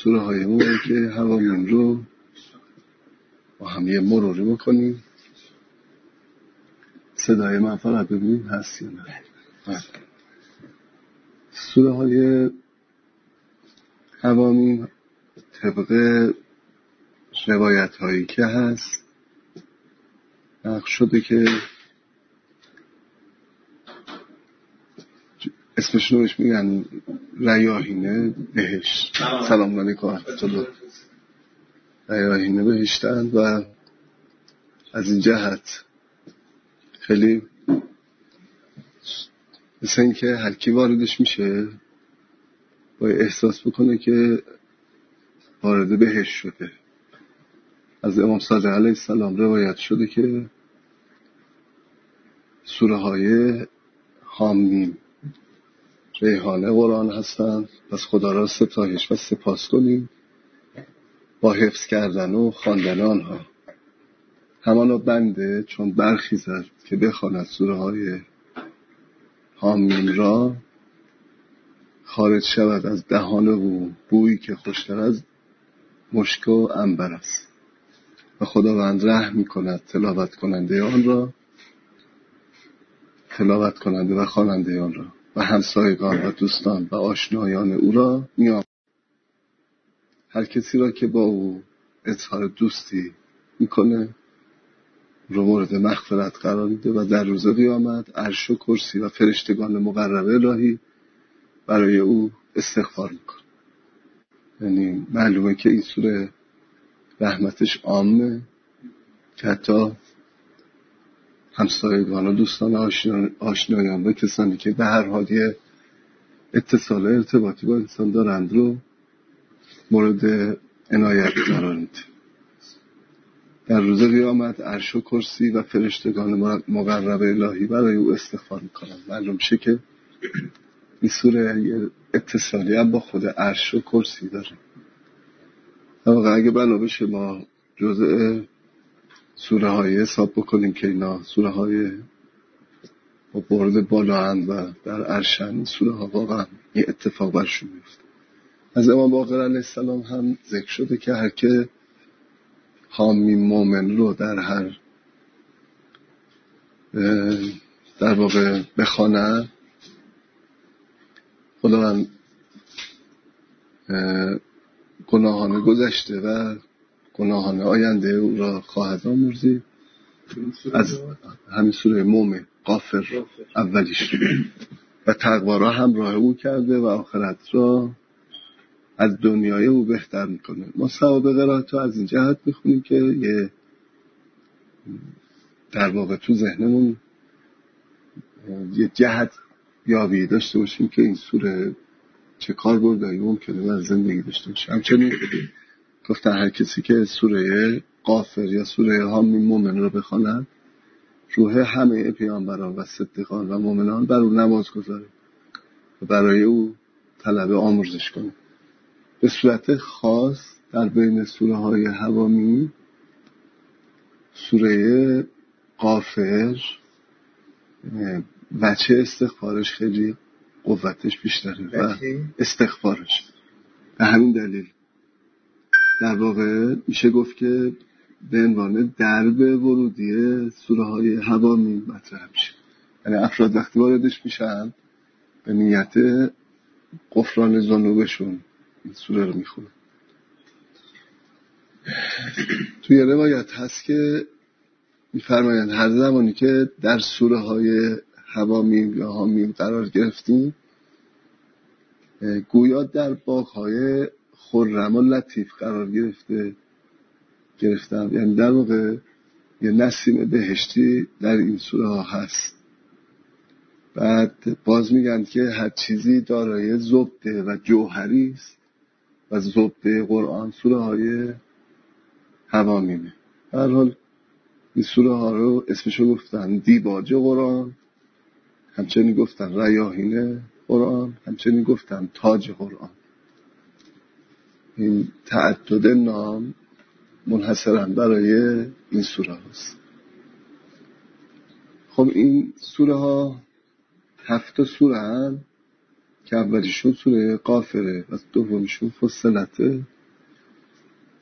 سوره های موقعی که حوامیم رو با هم یه مروری بکنیم. صدای من فقط ببینیم هست یا نه. سوره های حوامیم طبق روایت هایی که هست نقش شده که اسمشون روش میگن ریاحین بهشت. سلام علیکم ورحمت الله. ریاحین بهشتن و از این جهت خیلی مثل این که هر کی واردش میشه باید احساس بکنه که وارد بهشت شده. از امام صادق علیه السلام روایت شده که سوره های حامیم ریحانه قرآن هستند. پس خدا را ستایش و سپاس کنیم با حفظ کردن و خواندن آنها. همانا بنده چون برخیزد که بخواند سوره های حامیم را خارج شود از دهان او بویی که خوشتر از مشک و عنبر است و خداوند رحم می‌کند تلاوت کننده و خواننده آن را و همسایگان و دوستان و آشنایان او را می‌آموزد. هر کسی را که با او اظهار دوستی میکنه رو مورد مغفرت قرار میده و در روز قیامت عرش و کرسی و فرشتگان مقرب الهی برای او استغفار میکنه. یعنی معلومه که این سوره رحمتش عامه که حتی همسایگان و دوستان آشنایان و کسانی که به هر حال یه اتصال ارتباطی با انسان دارند رو مورد عنایت قرار میده. در روز قیامت عرش و کرسی و فرشتگان مقرب الهی برای او استغفار میکنند. معلوم شه که این سوره یه اتصالی هم با خود عرش و کرسی داره. واقعا اگه بنا بشه ما جزء سوره های حساب بکنیم که اینا سوره های با برد بالااند و در عرشن، سوره ها واقعا یه اتفاق برشون میفته. از امام باقر علیه السلام هم ذکر شده که هر که حامیم مومن رو در واقع بخوانه خداوند گناهان گذشته و گناهان آینده او را خواهد آمرزید. از همین سوره مومن غافر اولیش و تقوا را همراه او کرده و آخرت را از دنیای او بهتر میکنه. ما ثواب قرائت رو از این جهت میخونیم که یه در واقع تو ذهنمون یه جهت یابی داشته باشیم که این سوره چه کاربردی ممکنه در زندگی داشته باشه. همچنین گفتن هر کسی که سوره غافر یا سوره حامیم مومن رو بخواند روح همه پیامبران و صدیقان و مومنان بر او نماز گذاره و برای او طلب آمرزش کنه. به صورت خاص در بین سوره های حوامیم سوره غافر وجه استغفارش خیلی قوتش بیشتره و استغفارش به همین دلیل در واقع میشه گفت که به عنوان درب ورودی سوره های حوامیم مطرح میشه. یعنی افراد وقتی واردش میشن به نیت غفران ذنوبشون این سوره رو میخونن. توی روایت هست که میفرمایند هر زمانی که در سوره های حوامیم یا حامیم قرار گرفتیم گویا در باغ‌های خرم و لطیف قرار گرفتم. یعنی در واقع یه نسیم بهشتی در این سوره ها هست. بعد باز میگن که هر چیزی دارای زبده و جوهری است و زبده قرآن سوره های حوامیمه. هر حال این سوره ها رو اسمشو گفتن دیباج قرآن، همچنین گفتن ریاحین قرآن، همچنین گفتن تاج قرآن. این تعدد نام منحصرا برای این سوره هاست. خب این سوره ها 7 سوره هست که اولیشون سوره غافره و دومیشون فصلته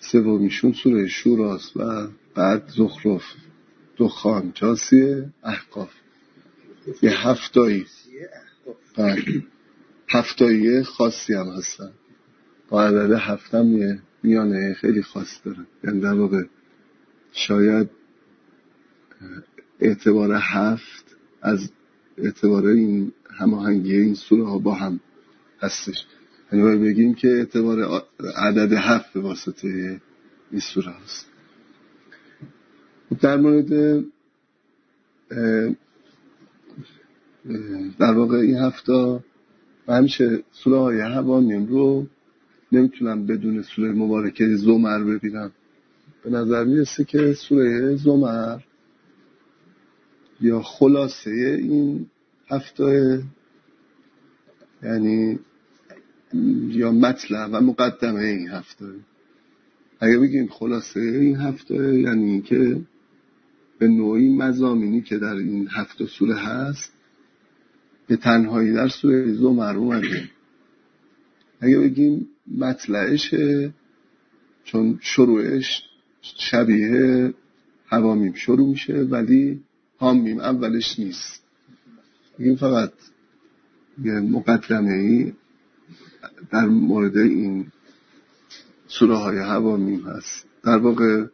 سومیشون سوره شوراست و بعد زخرف، دخان، جاثیه، احقاف. یه هفتایی خاصی هم هستن. با عدد هفتم یه میانه خیلی خاص داره. یعنی در واقع شاید اعتبار هفت از اعتبار این هماهنگی این سوره ها با هم هستش. یعنی باید بگیم که اعتبار عدد هفت به واسطه این سوره هست. در مورد در واقع این هفته همیشه سوره های حوامیم رو نمیتونم بدون سوره مبارکه زمر ببینم. به نظر میرسه که سوره زمر یا خلاصه این هفته، یعنی یا مطلب و مقدمه این هفته. اگه بگیم خلاصه این هفته یعنی که به نوعی مضامینی که در این هفته سوره هست به تنهایی در سوره زمر اومده. اگه بگیم مطلعشه، چون شروعش شبیه حوامیم شروع میشه ولی حامیم اولش نیست. این فقط یه مقدمه‌ای در مورد این سوره های حوامیم هست. در واقع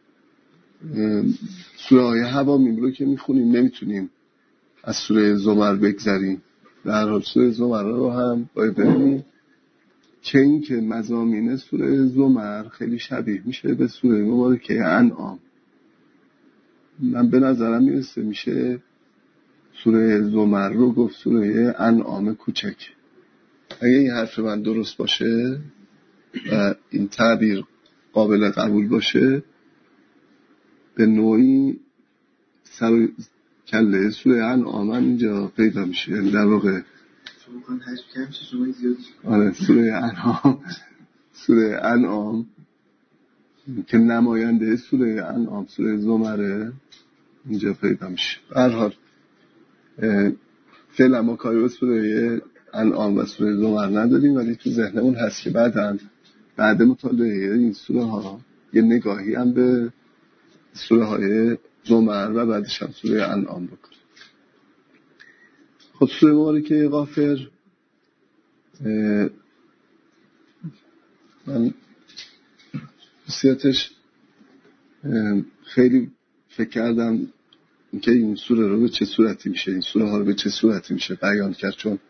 سوره های حوامیم رو که میخونیم نمیتونیم از سوره زمر بگذریم. در حال سوره زمر رو هم باید ببینیم که این که مضامین سوره زمر خیلی شبیه میشه به سوره مبارکه انعام. من به نظرم میرسه میشه سوره زمر رو گفت سوره انعام کوچک. اگه این حرف من درست باشه و این تعبیر قابل قبول باشه، به نوعی سر کله سوره انعام اینجا پیدا میشه. یعنی در واقع سوره انعام که نماینده سوره انعام سوره زمره اینجا پیدا میشه. به هر حال فعلا ما کاری به سوره انعام و سوره زمر نداریم، ولی تو ذهنمون هست که بعد مطالعه این سوره ها یه نگاهی هم به سوره های زمر و بعدش هم سوره انعام بکنیم. خب سوره مبارکه غافر من بسیارتش خیلی فکر کردم که این سوره رو به چه صورتی میشه، این سوره ها رو به چه صورتی میشه بیان کرد، چون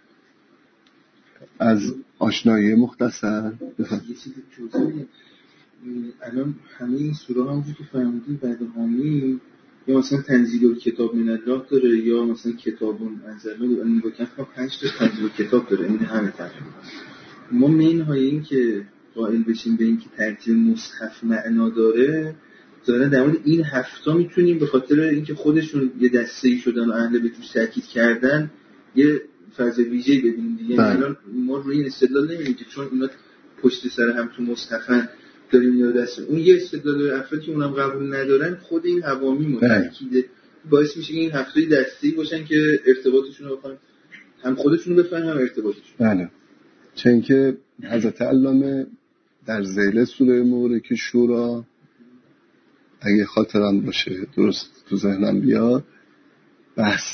از آشنایی مختصر یه چیز جزئی الان همه این سوره ها همونجور که فهمیدیم بعد حامی یا مثلا تنزیل کتاب من الله داره یا مثلا کتابون انزلنا داره. این با کنم 5 تا تنزیل کتاب داره. این همه تقریبا ما منهای این که قائل بشیم به این که ترتیب مصحف معنا داره در مورد این هفته میتونیم به خاطر اینکه خودشون یه دسته‌ای شدن و اهل بیت توش تاکید کردن یه فاز ویژه‌ای ببینیم دیگه. الان ما روی این استدلال نمی‌بینیم چون اینا پشت سر هم تو مصحفن داریم یا دست اون یه استدلال افرادی که اونم قبول ندارن خود این حوامی تاکید باعث میشه که این هفته دسته‌ای باشن که ارتباطشون رو بخوان هم خودشون رو بفهمن هم ارتباطشون. بله. چون که حضرت علامه در ذیل سوره مبارکه شورا اگه خاطرم باشه درست تو ذهنم بیاد بحث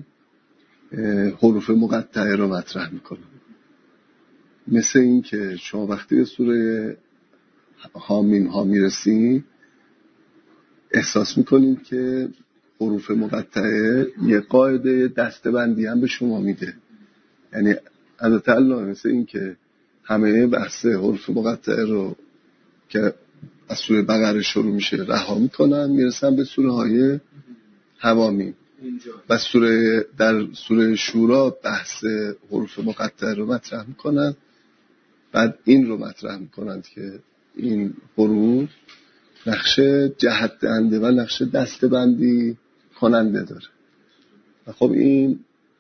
حروف مقطعه رو مطرح میکنه. مثل این که شما وقتی به سوره حامیم ها میرسیم احساس میکنیم که حروف مقطعه یه قاعده دسته‌بندی هم به شما میده. یعنی حضرت علامه مثل این که همه بحث حروف مقطعه رو که از سوره بقره شروع میشه رها میکنن، میرسن به سوره های حوامیم و در سوره شورا بحث حروف مقطعه رو مطرح میکنن. بعد این رو مطرح میکنند که این حروف نقش جهت دهنده و نقش دسته‌بندی کننده داره. و خب این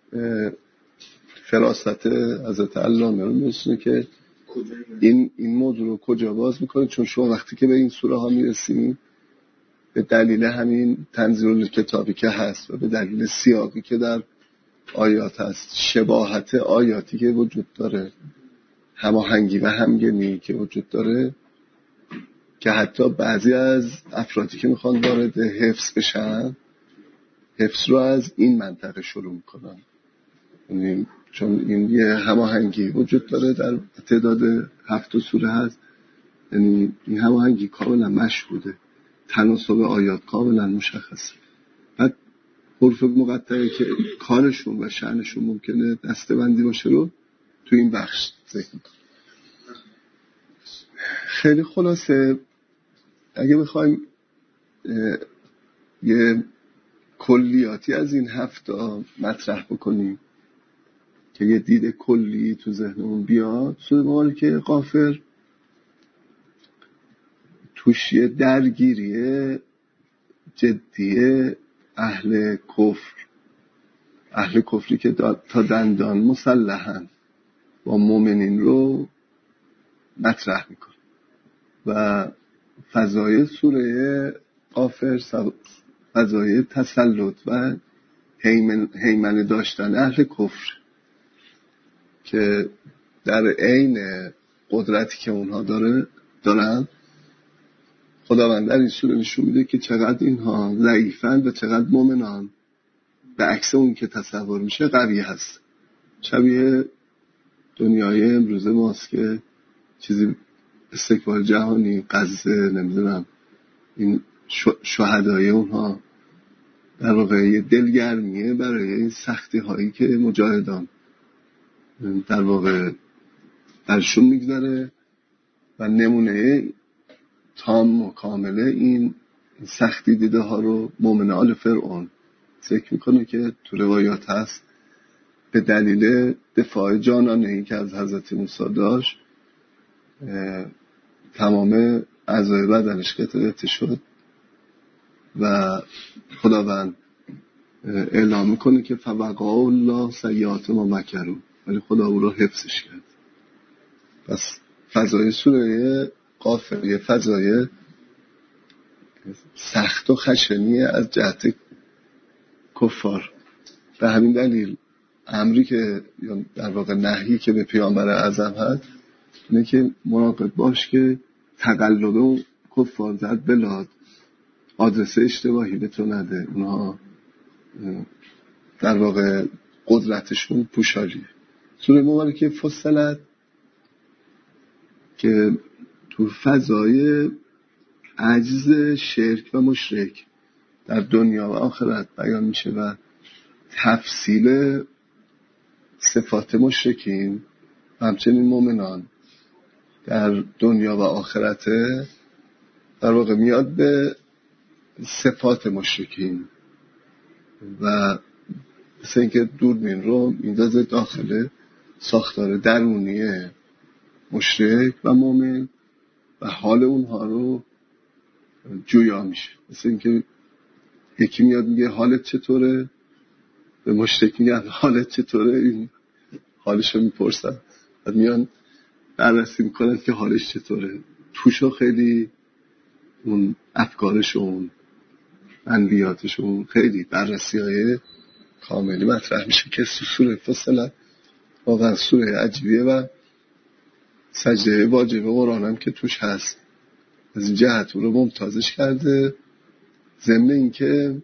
فراست حضرت علامه رو میرسونه که این موضوع رو کجا باز میکنه، چون شما وقتی که به این سوره ها میرسیم به دلیل همین تنزیل کتابی که هست و به دلیل سیاقی که در آیات هست، شباهت آیاتی که وجود داره، هماهنگی و همگنی که وجود داره، که حتی بعضی از افرادی که میخوان وارد حفظ بشن، حفظ رو از این منطقه شروع میکنن. یعنی چون این یه هماهنگی وجود داره در تعداد 7 سوره هست، یعنی این هماهنگی کاملا مشهوده، تناسب آیات کاملا مشخصه. بعد حروف مقطعه که کارشون و شأنشون ممکنه دسته‌بندی باشه رو تو این بخش ذکر میکنم. خیلی خلاصه اگه بخوایم یه کلیاتی از این 7 مطرح بکنیم که یه دید کلی تو ذهنمون بیاد، سوره مبارکه غافر توش یه درگیری جدیه اهل کفری که تا دندان مسلحن با مؤمنین رو مطرح میکنه و فضای سوره غافر فضای تسلط و هیمنه داشتن اهل کفر که در عین قدرتی که اونها دارن خداوند در این سوره نشون میده که چقدر اینها ضعیفن و چقدر مؤمنان به عکس اون که تصور میشه قوی هست. شبیه دنیای امروز ماست که چیزی استکبار جهانی، غزه، نمیدونم این شهدای اونها در واقع یه دلگرمیه برای این سختی هایی که مجاهدان در واقع درشون میگذاره و نمونه تام و کامله این سختی دیده ها رو مومن آل فرعون ذکر میکنه که تو روایات هست به دلیل دفاع جانانه ای که از حضرت موسی داشت تمام اعضای بدنش قطع شد و خداوند اعلام میکنه که فوقع الله سیئات ما مکروا، ولی خدا او رو حفظش کرد. پس فضای سوره غافر یه فضای سخت و خشنیه از جهت کفار. به همین دلیل امری که یا در واقع نهی که به پیامبر اعظم هست اینه که مراقب باش که تقلب و کفار در بلاد آدرس اشتباهی به تو نده. اونها در واقع قدرتشون پوشالیه. سوره مبارکه فصلت که تو فضای عجز شرک و مشرک در دنیا و آخرت بیان میشه و تفصیل صفات مشرکین و همچنین مؤمنان در دنیا و آخرت در واقع میاد به صفات مشرکین و مثل اینکه دوربین رو میندازه داخل ساختار درونی مشرک و مؤمن و حال اونها رو جویا میشه. مثل اینکه یکی میاد میگه حالت چطوره، به مشرک میگن حالت چطوره، این حالش رو میپرسن و میان بررسی میکنن که حالش چطوره. توشو خیلی اون افکارشون، منویاتشون خیلی بررسی های کاملی مطرح میشه که سوره فصلت واقعا سوره عجیبیه و سجده واجب قرآن هم که توش هست از این جهت رو ممتازش کرده. ضمن این که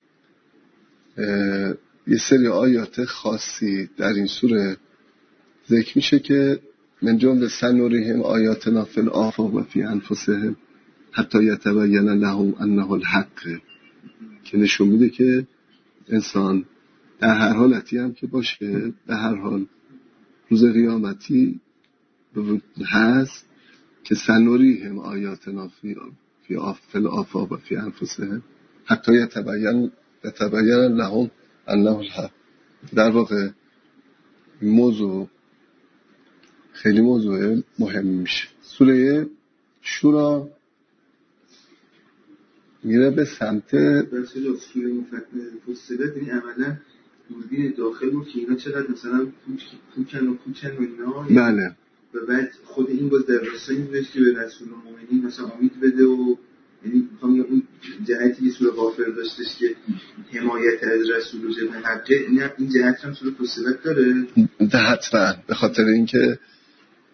یه سری آیات خاصی در این سوره ذکر میشه که من جمله سنوریهم آیاتنا فی الآفاق و فی انفسهم حتی یتبین لهم انه الحق، که نشون میده که انسان در هر حالتی هم که باشه، در هر حال روز قیامتی هست که سنوریهم آیاتنا فی الآفاق و فی انفسهم حتی یتبین لهم انه الحق. در واقع موضوع خیلی موضوع مهمی میشه. سوره شورا میره به سمت بسیار سوره مفصله، یعنی عملا دوربین داخل رو که اینا چقدر مثلا کوچن و اینا، بله، و بعد خود این باز در راستای این بودش که به رسول المؤمنین مثلا امید بده و یعنی میخوام یا اون جهتی که سوره غافر داشتش که حمایت از رسول و جبه حقه، این جهت هم سوره فصلت داره. حتما، به خاطر اینکه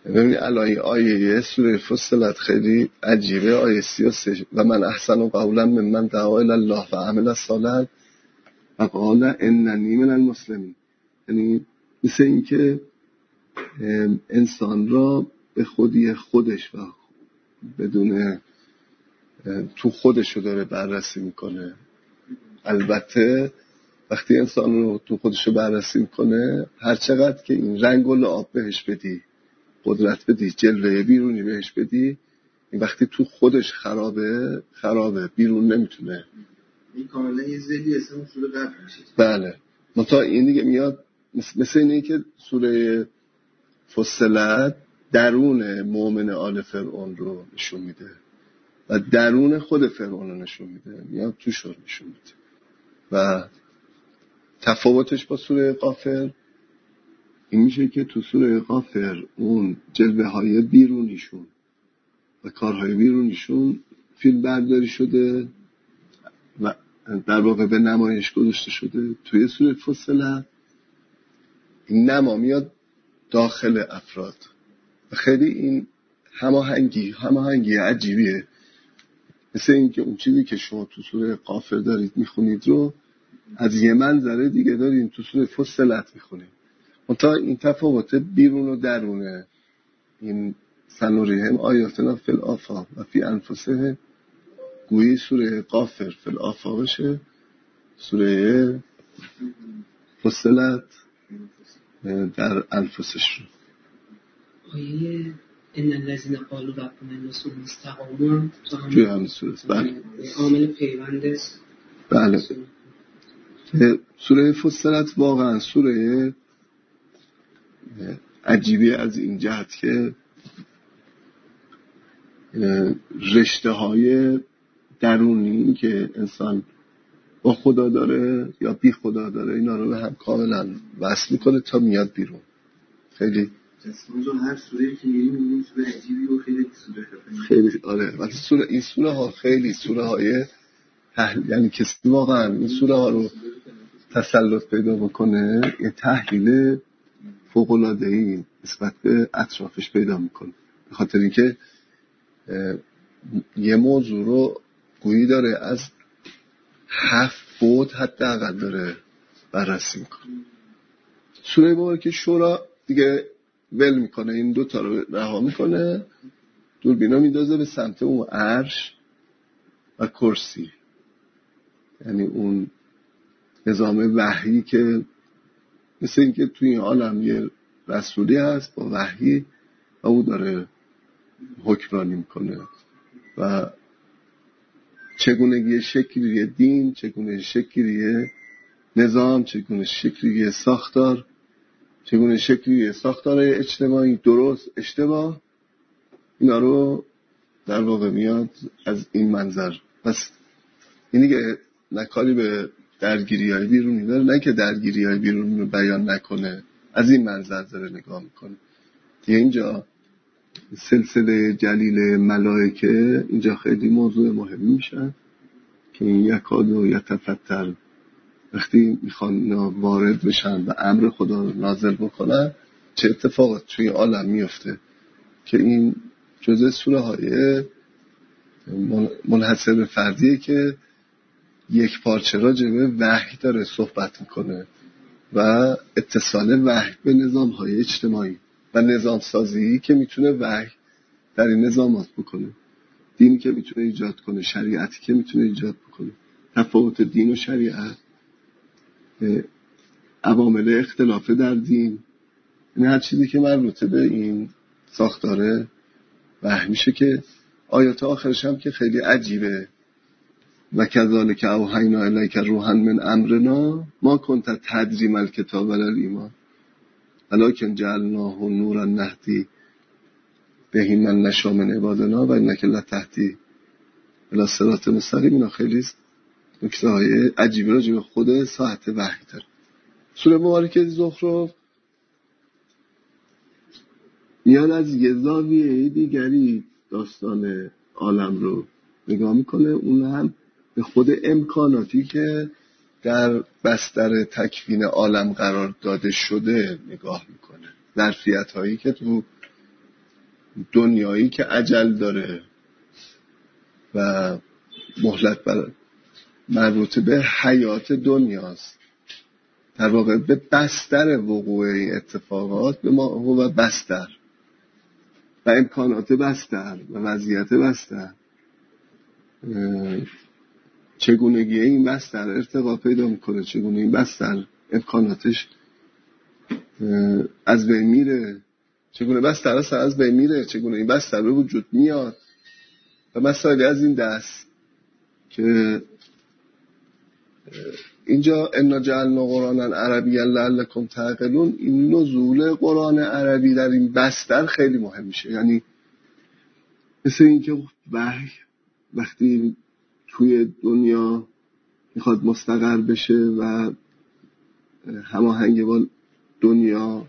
ببینید الان این آیه سوره فصلت خیلی عجیبه، آیه 33 و من احسن قولا ممن دعا الی الله و عمل صالحا و قال اننی من المسلمین. یعنی مثل این که انسان را به خودی خودش و بدون تو خودش رو داره بررسی میکنه. البته وقتی انسان رو تو خودش رو بررسی میکنه، هر چقدر که این رنگ و لعاب بهش بدی، قدرت بدی، جلوه بیرونی بهش بدی، این وقتی تو خودش خرابه بیرون نمیتونه. این کاملا یه ذهنی اسم سوره قبل میشه. بله، منتها این دیگه میاد مثل اینه که سوره فصلت درون مؤمن آل فرعون رو نشون میده و درون خود فرعون رو نشون میده، میاد توش رو نشون میده. و تفاوتش با سوره غافر این میشه که تو سوره غافر اون جلوه های بیرونیشون و کارهای بیرونیشون فیلم برداری شده و در واقع به نمایش گذاشته شده. توی سوره فصلت این نما میاد داخل افراد و خیلی این هماهنگی عجیبیه. مثل این که اون چیزی که شما تو سوره غافر دارید میخونید رو از یه منظره دیگه دارید تو سوره فصلت میخونید. منتها این تفاوت بیرون و درونه. این سنوریهم آیاتنا فی الآفاق و فی انفسهم، گویی سوره غافر فی الآفاقشه، سوره فصلت در انفسش رو. آیه ان الذين قالوا ربنا الله ثم استقاموا توی همین سوره است. بله، عامل پیوند است. بله. سوره فصلت واقعا سوره عجیبی از این جهت که رشته های درونی که انسان با خدا داره یا بی خدا داره اینا رو به هم کاملا وصل میکنه تا میاد بیرون. خیلی هر سوره که میریم این سوره عجیبی و خیلی آره. ولی این سوره ها خیلی سوره های یعنی کسی واقعا این سوره ها رو تسلط پیدا بکنه یه تحلیل فوق‌العاده‌ای نسبت به اطرافش پیدا میکنه، به خاطر اینکه یه موضوع رو گویی داره از 7 بعد حداقل داره بررسی میکنه. سوره مبارکه شورا دیگه ول میکنه، این دوتا رو رها میکنه، دوربینا میدازه به سمت اون عرش و کرسی، یعنی اون نظام وحی که مثل این که توی این عالم یه رسولی هست با وحی و او داره حکمرانی میکنه و چگونگی شکلی دین، چگونه شکلی نظام، چگونه شکلی ساختار، چگونه شکلی ساختار اجتماعی، درست اشتباه، اینا رو در واقع میاد از این منظر. پس این دیگه نکاری به درگیری‌های بیرونی داره، نه که درگیری‌های بیرونی رو بیان نکنه، از این منظر داره نگاه میکنه. دیگه اینجا سلسله جلیل ملائکه اینجا خیلی موضوع مهمی میشن که این یکاد و یتفتر وقتی میخوان وارد بشن و امر خدا رو نازل بکنن چه اتفاقات توی عالم میفته، که این جزء سوره های منحصر به فردیه که یک پارچه راجع به وحی داره صحبت میکنه و اتصال وحی به نظام های اجتماعی و نظام سازی که میتونه وحی در این نظامات بکنه، دینی که میتونه ایجاد کنه، شریعتی که میتونه ایجاد بکنه، تفاوت دین و شریعت، عوامل اختلاف در دین، این هر چیزی که مربوطه به این ساختاره وحی میشه. که آیات آخرش هم که خیلی عجیبه، و کذالک اوحینا الیک روحا من امرنا ما کنت تدری ما الکتاب ولا الایمان ولکن جعلناه نورا نهدی به من نشاء من عبادنا و انک لتهدی الی صراط مستقیم. اینا خیلی نکته های عجیبی راجع به خود ساعت وحی داره. سوره مبارکه زخرف میاد از یه زاویه دیگری داستان عالم رو نگاه میکنه، اون هم به خود امکاناتی که در بستر تکوین عالم قرار داده شده نگاه میکنه، ظرفیت هایی که تو دنیایی که اجل داره و مهلت بر مربوط به حیات دنیاست، در واقع به بستر وقوع این اتفاقات به ما هو بستر و امکانات بستر و وضعیت بستر، چگونگی این بستر ارتقا پیدا میکنه، چگونه این بستر امکاناتش از بین میره، چگونه بستر اصلا از بین میره، چگونه این بستر به وجود میاد و مسائلی از این دست که اینجا انا جعلنا قرآنا عربیا لعلکم تعقلون، این نزول قرآن عربی در این بستر خیلی مهم میشه. یعنی مثل اینکه وقتی توی دنیا میخواد مستقر بشه و هماهنگ با دنیا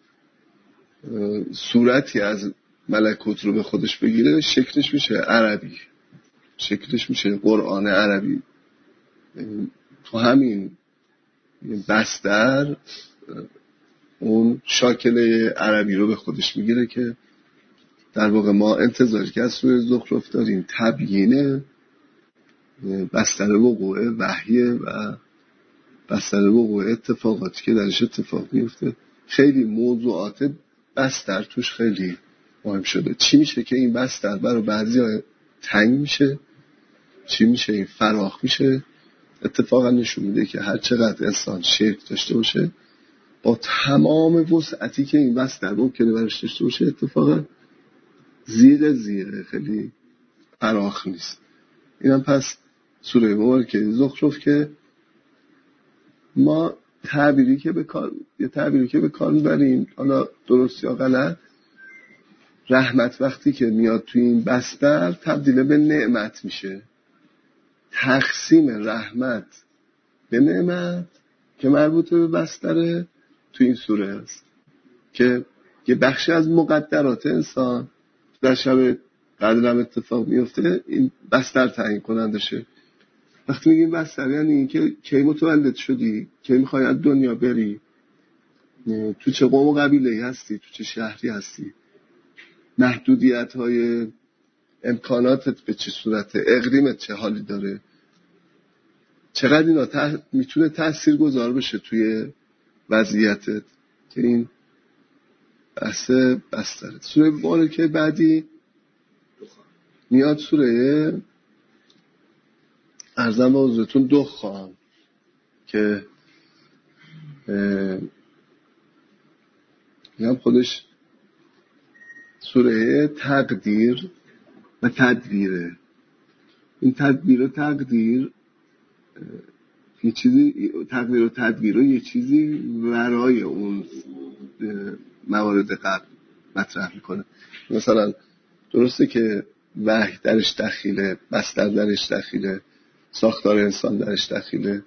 صورتی از ملکوت رو به خودش بگیره، شکلش میشه عربی، شکلش میشه قرآن عربی. تو همین بستر اون شاکله عربی رو به خودش میگیره که در واقع ما انتظاری که از سوره زخرف داریم تبیین بستر وقوع وحیه و بستر وقوع اتفاقاتی که درش اتفاق میفته. خیلی موضوعات بستر توش خیلی مهم شده. چی میشه که این بستر برای بعضی تنگ میشه، چی میشه این فراخ میشه. اتفاقا نشون میده که هر چقدر انسان شرک داشته باشه با تمام وسعتی که این بستر ممکنه برش داشته باشه، اتفاقا زیر خیلی فراخ نیست. اینم پس سوره مبارکه زخرف که ما تعبیری که به کار میبریم، حالا درست یا غلط، رحمت وقتی که میاد توی این بستر تبدیل به نعمت میشه. تقسیم رحمت به نعمت که مربوط به بستره توی این سوره است که یه بخشی از مقدرات انسان در شب قدر هم اتفاق میفته، این بستر تعیین کننده شه. وقتی میگیم بستر یعنی این که کی متولد شدی، کی میخوای از دنیا بری، تو چه قوم و قبیله‌ای هستی، تو چه شهری هستی، محدودیت های امکاناتت به چه صورته، اقلیمت چه حالی داره، چقدر اینا میتونه تأثیر گذار بشه توی وضعیتت، که این بحث بستره. سوره مبارکه بعدی میاد سوره ارزم به حضورتون دخان که میگم خودش سوره تقدیر و تدبیره. این تدبیر و تقدیر یه چیزی، تقدیر و تدبیر رو یه چیزی ورای اون موارد قبل مطرح میکنه. مثلا درسته که وحی درش دخیله، بستر درش دخیله، ساختار انسان درش دخیله،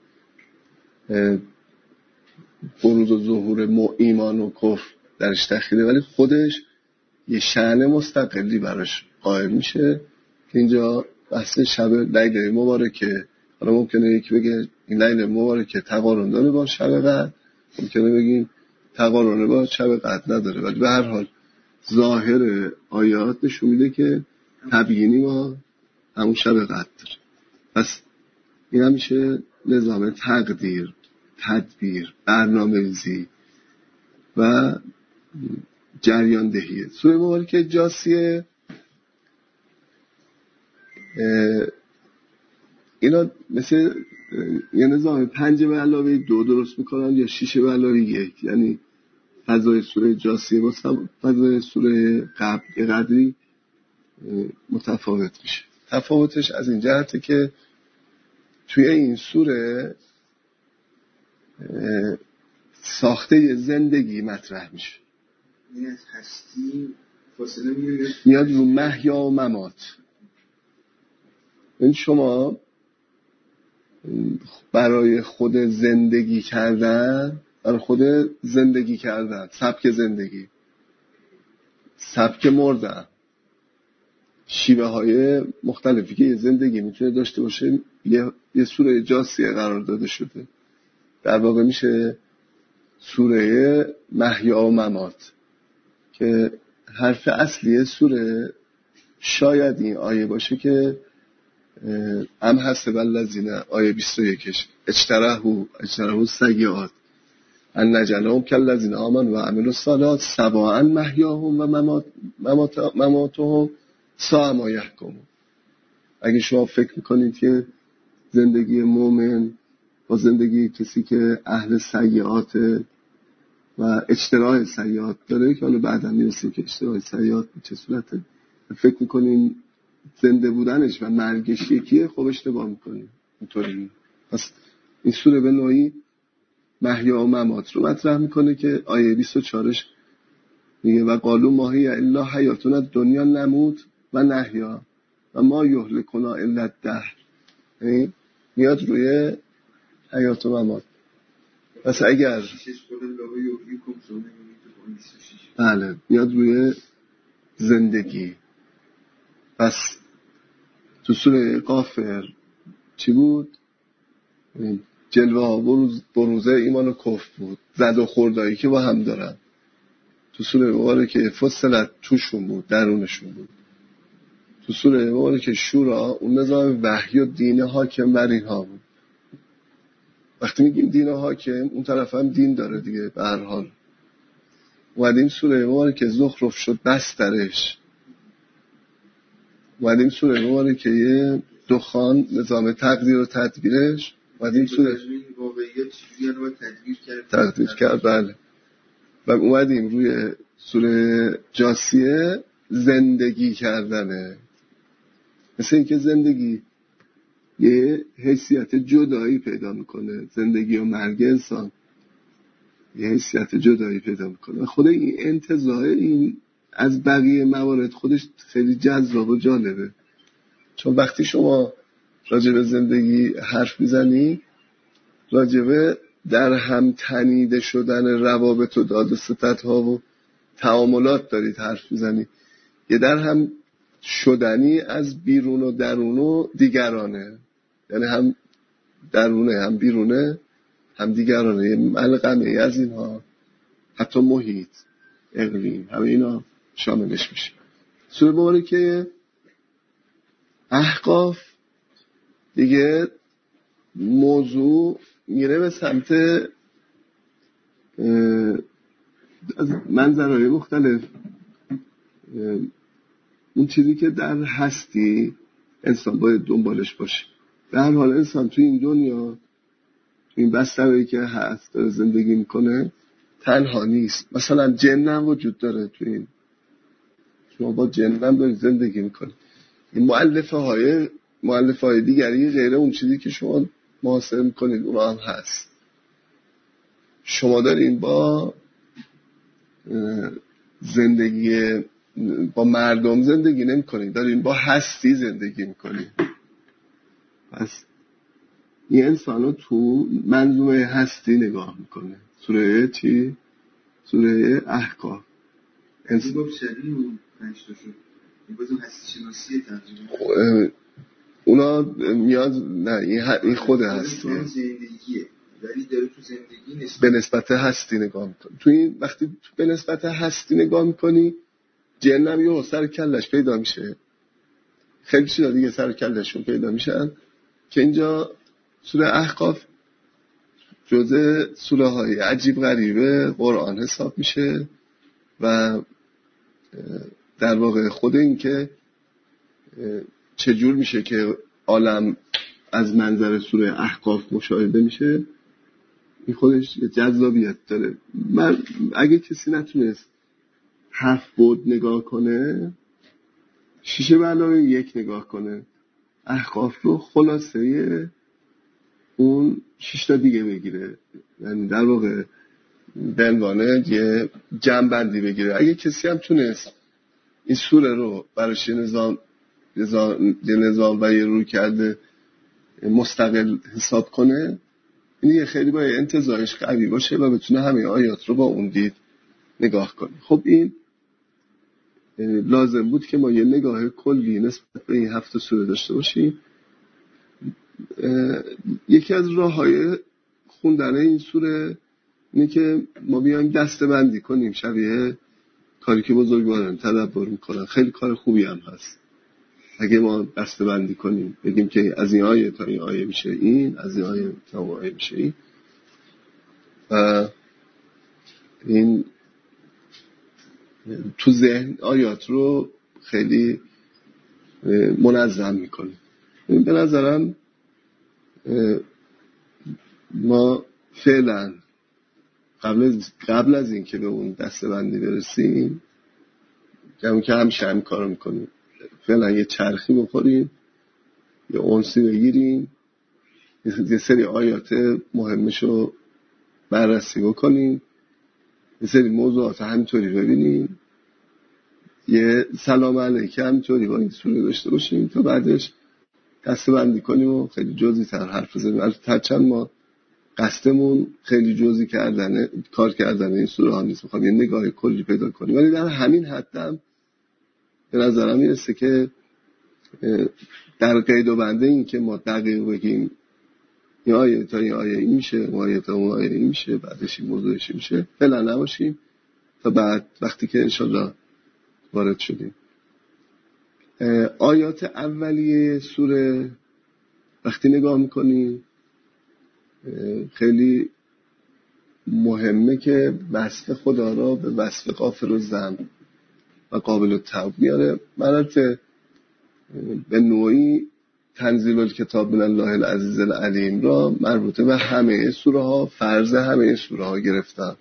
بروز و ظهور ایمان و کفر درش دخیله، ولی خودش یه شأن مستقلی براش قائل میشه. اینجا بحث شب لیله مبارکه، حالا ممکنه یکی بگه این لیله مبارکه تقارن داره با شب قدر، ممکنه بگیم تقارن با شب قدر نداره، ولی به هر حال ظاهر آیات نشون میده که تبیینی با همون شب قدر داره. پس این هم میشه نظام تقدیر، تدبیر، برنامه‌ریزی و جریان دهیه. سوره مبارکه جاسیه اینا مثل یه نظام 5 به علاوه 2 درست میکنن یا 6 به علاوه 1، یعنی فضای سوره جاسیه با فضای سوره قدری متفاوت میشه. تفاوتش از این جهته که توی این سوره ساخته زندگی مطرح میشه، این از هستی فاصله میاد رو محیا و ممات. این شما برای خود زندگی کردن، سبک زندگی، سبک مردن، شیوه های مختلفی که زندگی میتونه داشته باشه یه سوره جاسیه قرار داده شده. در واقع میشه سوره محیا و ممات که حرف اصلی سوره شاید این آیه باشه که ام حسب الذین، آیه 21 اجترحوا السیئات ان نجعلهم کالذین آمنوا و عملوا الصالحات سواء محیاهم و مماتهم ساء ما یحکمون. اگه شما فکر میکنید که زندگی مومن با زندگی کسی که اهل سیئات و اجتراح سیئات داره، که حالا بعدا میرسیم که اجتراح سیئات به چه صورته، فکر میکنین زنده بودنش و مرگش یکیه، خب اشتباه میکنین. اینطوری پس این سوره به نوعی محیا و ممات رو مطرح میکنه که آیه 24ش میگه و قالوا ما هی الا حیاتنا الدنیا نموت و نحیا و ما یهلکنا الا الدهر. میاد روی حیات و ممات. پس اگر بله میاد روی زندگی. پس تو سوره غافر چی بود؟ جلوه ها بروزه ایمان و کفر بود، زد و خوردایی که با هم دارن. تو سوره مبارکه فصلت توشون بود، درونشون بود. تو سوره مبارکه شورا اون نظام وحی و دین حاکم بر اینها بود. وقتی میگیم دین حاکم، اون طرف هم دین داره دیگه به هر حال. اومدیم سوره مبارکه زخرف شد بسترش، اومدیم سوره مبارکه یه دخان نظام تقدیر و تدبیرش، اومدیم سوره واقعیت چجوری رو تقدیر کرد. بله. و اومدیم روی سوره جاسیه زندگی کردنه. مثل اینکه زندگی یه حیثیت جدایی پیدا میکنه، زندگی و مرگ انسان یه حیثیت جدایی پیدا میکنه. خود این انتزاع این از بقیه موارد خودش خیلی جذاب و جالبه، چون وقتی شما راجع به زندگی حرف میزنی، راجع به در هم تنیده شدن روابط و داد و ستدها و تعاملات دارید حرف میزنی، یه در هم شدنی از بیرون و درون و دیگرانه، یعنی هم درونه هم بیرونه هم دیگرانه، یه ملغمه از اینها، حتی محیط، اقلیم، همه اینا شاملش میشه. سوره مبارکه احقاف دیگه موضوع میره به سمت از منظرهای مختلف. اون چیزی که در هستی انسان باید دنبالش باشه. به هر حال انسان توی این دنیا، توی این بستری که هست داره زندگی میکنه، تنها نیست. مثلا جن هم وجود داره توی این، شما با جن هم دارید زندگی میکنید. این مؤلفه های دیگری غیر اون چیزی که شما محاسبه میکنید اونا هم هست. شما دارین با زندگی با مردم زندگی نمی کنید، دارین با هستی زندگی میکنید. پس این انسان رو تو منظومه هستی نگاه میکنه. سوره چی؟ سوره احقاف. انسان با شدید اون پنجتا شد این بازم هستی شناسیه تقریبا اونا میاد. نه این خود هستیه، زندگیه، ولی داره تو زندگی به نسبت هستی نگاه میکنی. تو این وقتی به نسبت هستی نگاه میکنی، جنم یه سر کلش پیدا میشه، خیلی چیزا دیگه سر کلشون پیدا میشن که اینجا سوره احقاف جزء سوره های عجیب غریبه قرآن حساب میشه و در واقع خود این که چجور میشه که عالم از منظر سوره احقاف مشاهده میشه، این خودش جذابیت داره. من اگه کسی نتونست 7 بود نگاه کنه، 6+1 نگاه کنه، احقاف رو خلاصه اون 6 تا دیگه بگیره، یعنی در واقع به عنوان یه جمع‌بندی بگیره. اگه کسی هم تونست این سوره رو براش نظام و یه روی کرده مستقل حساب کنه، این یه خیلی باید انتزاعش قوی باشه و بتونه همه آیات رو با اون دید نگاه کنه. خب این لازم بود که ما یه نگاه کلی نسبت به این 7 سوره داشته باشیم. یکی از راه‌های خوندن این سوره اینه که ما بیایم دسته بندی کنیم، شبیه کاری که بزرگواران تدبر میکنن خیلی کار خوبی هم هست. اگه ما دسته بندی کنیم بگیم که از این آیه تا این آیه میشه این، از این آیه تا اون آیه میشه این، و این تو ذهن آیات رو خیلی منظم میکنه. این به نظرم ما فعلا قبل از این که به اون دسته بندی برسیم جمعی که همیشه هم کارو میکنیم، فعلا یه چرخی بخوریم، یه اونسی بگیریم، یه سری آیات مهمشو بررسی بکنیم، یه سری موضوعات همینطوری ببینیم، یه سلام علیکم همینطوری با این سوره داشته باشیم تا بعدش دسته بندی کنیم و خیلی جزئی تر حرف بزنیم. البته هرچند ما قصدمون خیلی جزئی کار کردن این سوره ها نیست، میخوام یه نگاه کلی پیدا کنیم، ولی در همین حدم به نظرم میرسه که در قید و بنده این که ما دقیق بگیم این آیه تا این آیه این میشه، اون آیه تا اون آیه این میشه، بعدش این موضوعش میشه، فعلا نباشیم تا بعد وقتی که انشالله وارد شدیم. آیات اولیه سوره وقتی نگاه میکنیم خیلی مهمه که وصف خدا را به وصف غافر الذنب و قابل التوب میاره. البته به نوعی تنزیل الکتاب من الله العزیز العلیم را مربوطه به همه سوره ها، فرض همه سوره ها گرفتن.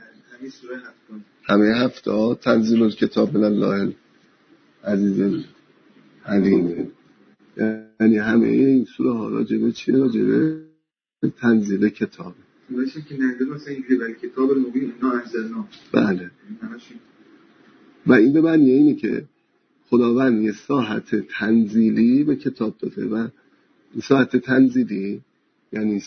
همه هفته تنزیل الکتاب من الله العزیز العلیم، یعنی همه این سوره ها راجبه چیه؟ راجبه تنزیل کتاب. مثل که نزدیک مثلا اینجوری ولی کتاب مبین اینا انزلنا. بله. و این به معنی اینه که خداوند یه ساحت تنزیلی به کتاب داده و این ساحت تنزیلی یعنی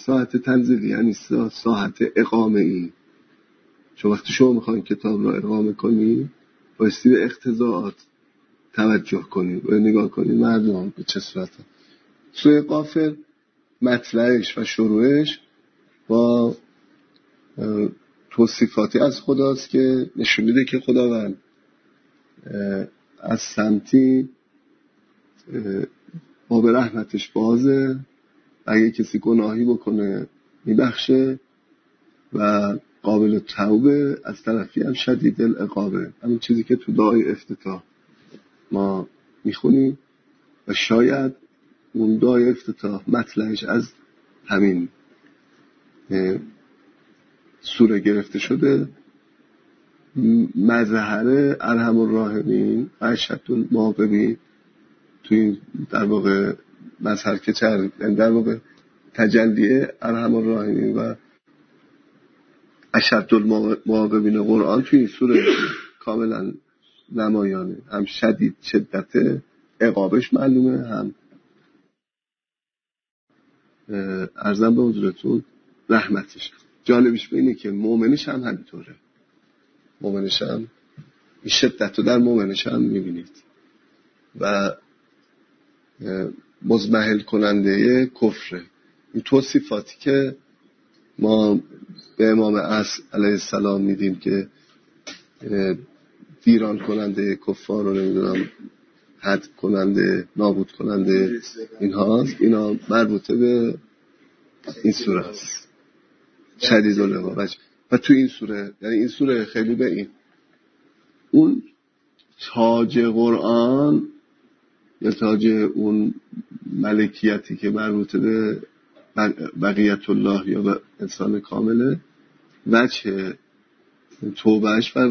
ساحت اقامه ای. چون وقتی شما میخواین کتاب رو اقامه کنی بایستی به اقتضاعات توجه کنی و نگاه کنی مردم به چه صورته. سوره غافر مطلعش و شروعش با توصیفاتی از خداست که نشون میده که خداوند از سمتی باب رحمتش بازه، اگه کسی گناهی بکنه میبخشه و قابل توبه، از طرفی هم شدید العقابه، همین چیزی که تو دعای افتتاح ما میخونیم و شاید اون دعای افتتاح مطلعش از همین سوره گرفته شده. مظهر ارحم الراحمین اشد المعاقبین تو این در واقع مظهر که در واقع تجلیه ارحم الراحمین و اشد المعاقبین قرآن تو این سوره کاملا نمایانه، هم شدت عقابش معلومه، هم عرضم به حضورتون رحمتش. جالبش اینه که مؤمنش هم همینطوره، مؤمنش هم این شدت رو در مؤمنش هم میبینید و مزمحل کننده کفره. این توصیفاتی که ما به امام عصر علیه السلام میدیم که ویران کننده کفار رو نمیدونم حد کننده نابود کننده اینا مربوطه به این سوره است، شدید العقاب. و تو این سوره یعنی این سوره خیلی به این اون تاج قرآن یا تاج اون ملکیتی که مربوطه به بقیت الله یا به انسان کامله، وجه توبهش و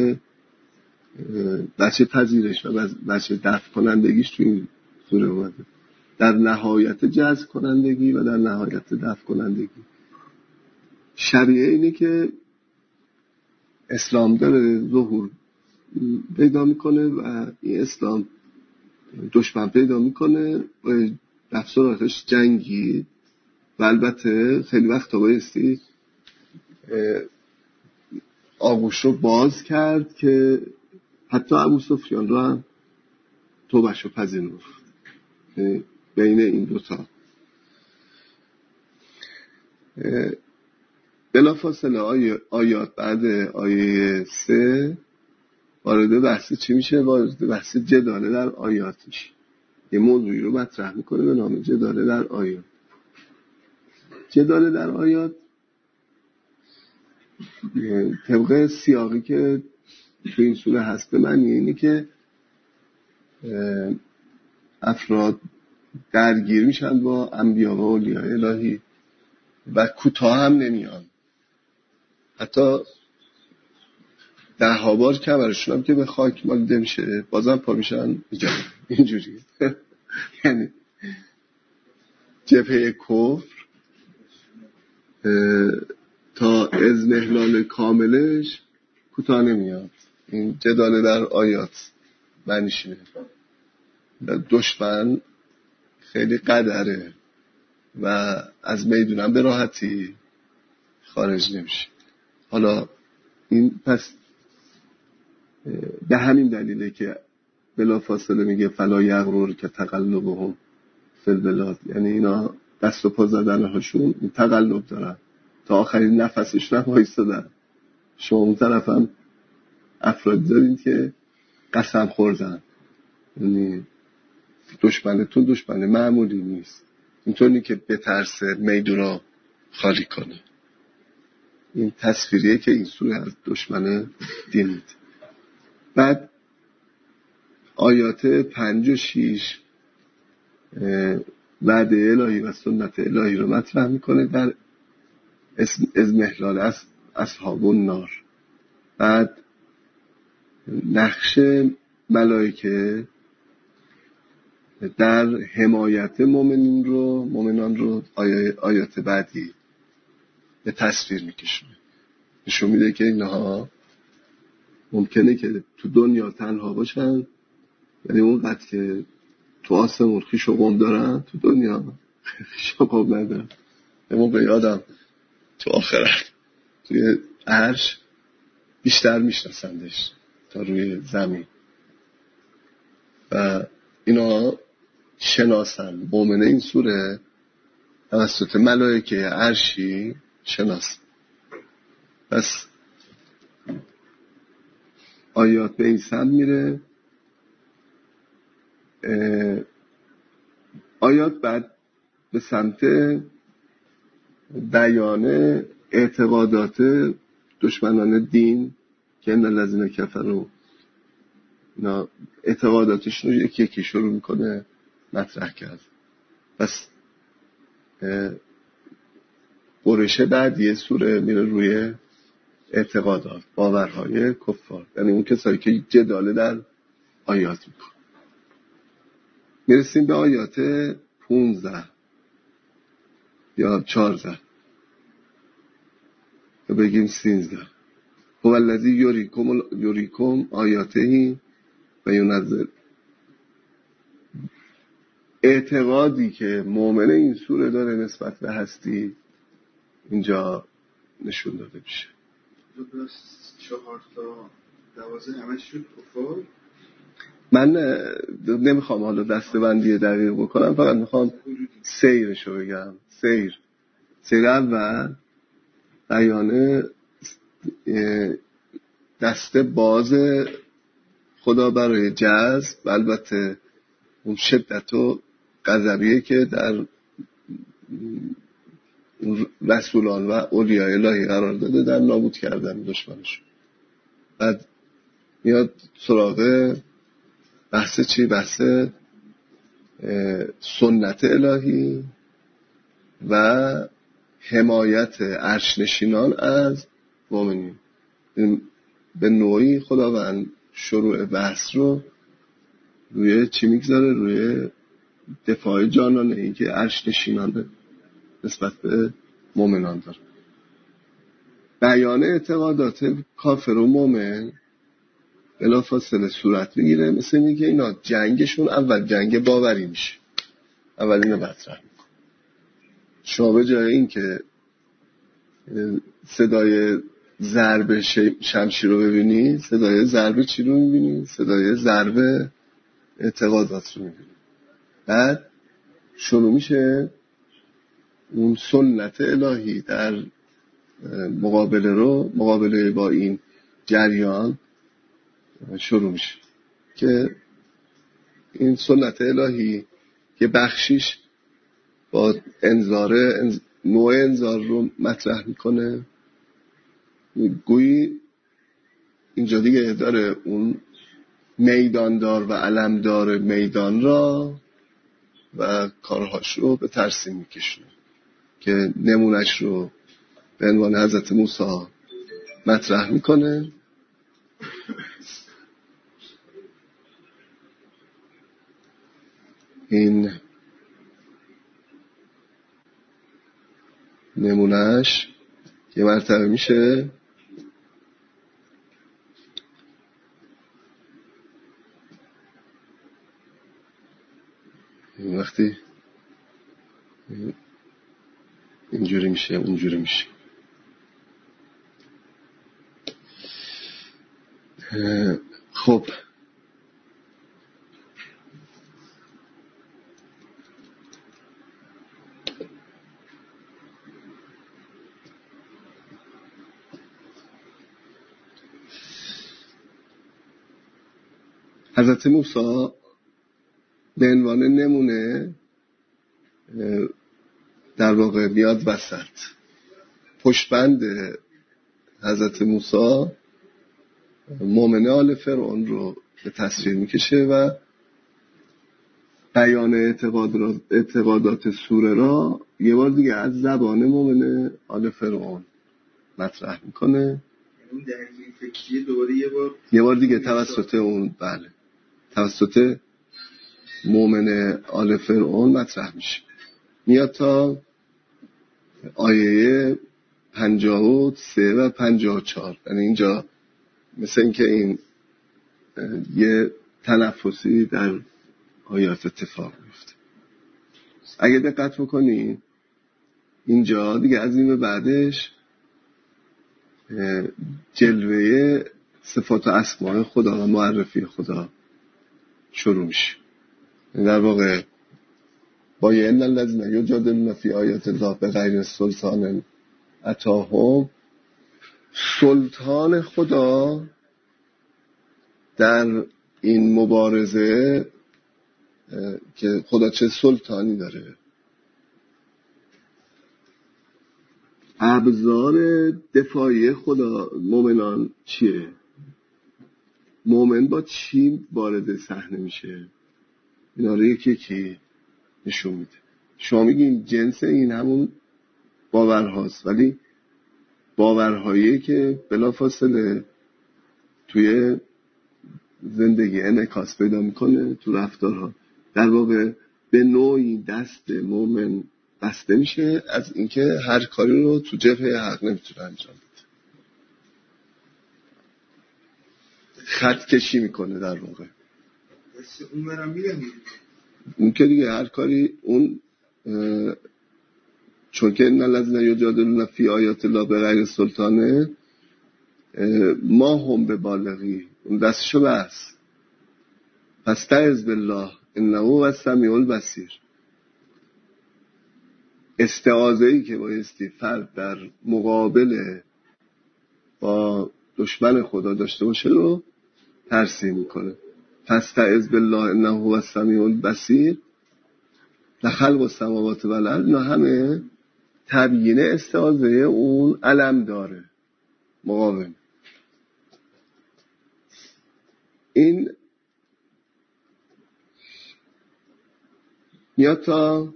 وجه پذیرش و وجه دفع کنندگیش تو این سوره اومده، در نهایت جذب کنندگی و در نهایت دفع کنندگی. شریعه اینه که اسلام داره ظهور پیدا میکنه و این اسلام دشمن پیدا میکنه و رفتاراتش جنگی و البته خیلی وقتا بایستی آغوش رو باز کرد که حتی ابو سفیان رو هم توبهش رو پذیرفت. بین این دوتا بلافاصله آیات بعد آیه 3 وارد بحث چی میشه؟ وارد بحث جداله در آیات میشه. یه موضوعی رو مطرح میکنه به نام جداله در آیات. جداله در آیات طبق سیاقی که تو این سوره هست به معنی اینه که افراد درگیر میشن با انبیا و اولیاء الهی و کوتاه هم نمیان، حتی 10 بار کمرشون هم که به خاک مالیده میشه بازم پا میشن اینجوری. یعنی جبهه کفر تا اذن احلال کاملش کوتاه نمیاد. این جدال در آیات معنیش اینه. دشمن خیلی قدره و از میدونم به راحتی خارج نمیشه. حالا این پس به همین دلیله که بلافاصله میگه فلا یغرر که تقلبهم فی البلاد، یعنی اینا دست و پا زدنهاشون این تقلب دارن تا آخرین نفسشون هم وایستادن. شما اون طرف هم افراد دارین که قسم خوردن، یعنی دشمنتون دشمن معمولی نیست، اینطوری که بترسه میدونا خالی کنه. این تصویریه که این سوره از دشمن دین میده. بعد آیات 5 و 6 وعده الهی و سنت الهی رو مطرح میکنه در اذن احلال اصحاب النار. بعد نقش ملائکه در حمایت مؤمنان رو آیات بعدی به تصویر میکشونه. نشون میده که اینها ممکنه که تو دنیا تنها باشن، یعنی اونقدر که تو آسمون خویش و قوم دارن تو دنیا خویش و قوم ندارن. به موقع آدم تو آخرت توی عرش بیشتر میشناسندش تا روی زمین و اینا شناسن. مؤمنه این سوره توسط ملائکه عرشی شناسن. پس آیات به این سمت میره. آیات بعد به سمت بیان اعتقادات دشمنان دین که ان الذین کفروا، اینا اعتقاداتشون رو یکی یکی شروع میکنه مطرح کرد. پس برش بعدی سوره میره روی اعتقادات، باورهای کفار، یعنی اون کسایی که جدال در آیات میکنه. میرسیم به آیات 15 یا 14 یا بگیم 13. هو الذی یریکم آیاته و ینزل. اعتقادی که مؤمن این سوره داره نسبت به هستی اینجا نشون داده میشه. 4 تا 12 همش شد کفار. من نمیخوام حالا دسته‌بندی دقیق بکنم، فقط میخوام سیرشو بگم. سیر اول بیان دست باز خدا برای جذب، البته اون شدت و غضبیه که در رسولان و اولیاء الهی قرار داده در نابود کردن دشمنش. بعد میاد سراغ بحث چی؟ بحث سنت الهی و حمایت عرشنشینان از مؤمنین. به نوعی خداوند شروع بحث رو روی چی میگذاره؟ روی دفاع جانانه ای که عرشنشینان نسبت به مؤمنان داره. بیان اعتقادات کافر و مؤمن بلافاصله صورت میگیره، مثل اینه که اینا جنگشون اول جنگ باوری میشه. اول اینو مطرح میکنه. شما به جای این که صدای ضرب شمشیر رو ببینی، صدای ضرب چی رو میبینی؟ صدای ضرب اعتقادات رو میبینی. بعد شروع میشه اون سنت الهی در مقابله با این جریان شروع میشه که این سنت الهی یه بخشیش با نوع انذار رو مطرح میکنه، گویی اینجا دیگه داره اون میداندار و علمدار میدان را و کارهاش رو به ترسیم میکشونه که نمونش رو به عنوان حضرت موسی مطرح میکنه. این نمونش یه مرتبه میشه وقتی اینجوری میشه اونجوری میشه. خب حضرت موسی به عنوان نمونه در واقع میاد وسط. پشتبند حضرت موسی مؤمن آل فرعون رو به تصویر میکشه و بیان اعتقادات سوره را یه بار دیگه از زبان مؤمن آل فرعون مطرح میکنه. اون درگیری فکری دوباره یه بار دیگه توسط اون توسط مؤمن آل فرعون مطرح میشه. میاد تا آیه 53 و 54. یعنی اینجا مثل این که این یه تنفسی در آیات اتفاق میفته. اگه دقت بکنید اینجا دیگه از این به بعدش جلوه صفات و اسماء خدا و معرفی خدا شروع میشه. در واقع با ان الذین یجادلون فی آیات الله بغیر سلطان اتاهم، سلطان خدا در این مبارزه که خدا چه سلطانی داره، ابزار دفاعی خدا مؤمنان چیه، مؤمن با چی وارد صحنه میشه، اینا رو یکی نشون میده. شما میگین جنس این همون باورهاست، ولی باورهایی که بلافاصله توی زندگی انعکاس پیدا میکنه تو رفتارها. در واقع به نوعی دست مؤمن بسته میشه از اینکه هر کاری رو تو جبهه حق نمیتونه انجام بده. خط کشی میکنه در واقع. اون برم میرم اون که دیگه هر کاری اون چون که ان الذین یجادلون فی آیات الله بغیر سلطانه ما هم به بالغی اون دستشو بس. فاستعذ بالله انه هو السمیع البصیر. استعاذه‌ای که بایستی فرد در مقابل با دشمن خدا داشته باشه رو ترسیم میکنه. فاستعذ بالله انه هو السمیع البصیر لخلق السماوات والارض. اینا همه تبیین استعاذه اون علم داره مقاوم. این میاد تا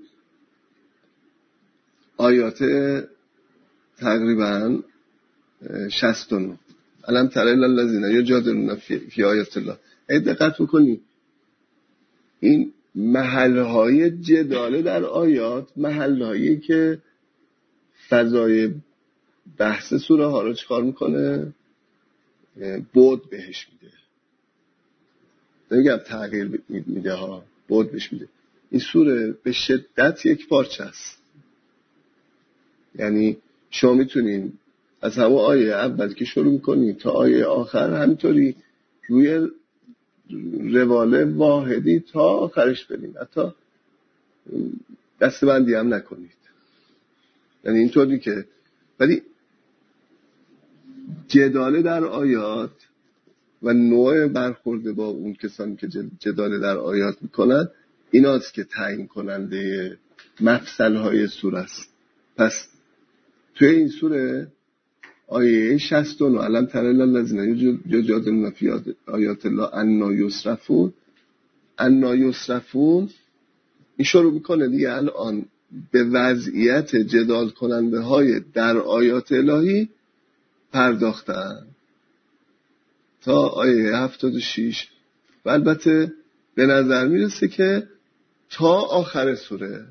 آیات تقریبا 69. علم تر الذین یجادلون فی آیات الله. دقت بکنی این محلهای جداله در آیات محلهایی که فضای بحث سوره ها رو چکار میکنه؟ بود بهش میده. نمیگم تغییر میده ها، بود بهش میده. این سوره به شدت یک پارچه است. یعنی شما میتونین از همون آیه اول که شروع میکنین تا آیه آخر همینطوری روی روال واحدی تا آخرش برین، حتی دستبندی هم نکنید. یعنی اینطوری که ولی جداله در آیات و نوع برخورد با اون کسانی که جدال در آیات میکنن ایناست که تعیین کننده مفصلهای سوره است. پس توی این سوره آیه 69 علم تر الذین یجادلون فی آیات الله انا یصرفون این شروع میکنه دیگه الان به وضعیت جدال کننده های در آیات الهی پرداختن تا آیه 76 و البته به نظر میرسه که تا آخر سوره